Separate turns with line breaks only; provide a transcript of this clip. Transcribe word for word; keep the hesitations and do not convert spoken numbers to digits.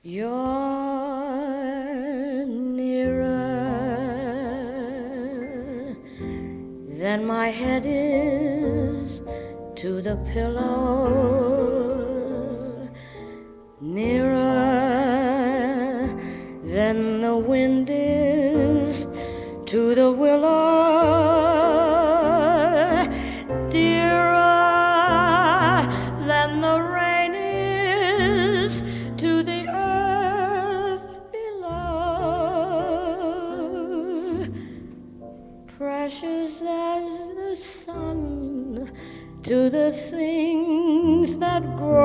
You're nearer than my head is to the pillow, nearer than the wind is to the willow, dearer than the rain is to the earth below, precious as the sun to the things that grow.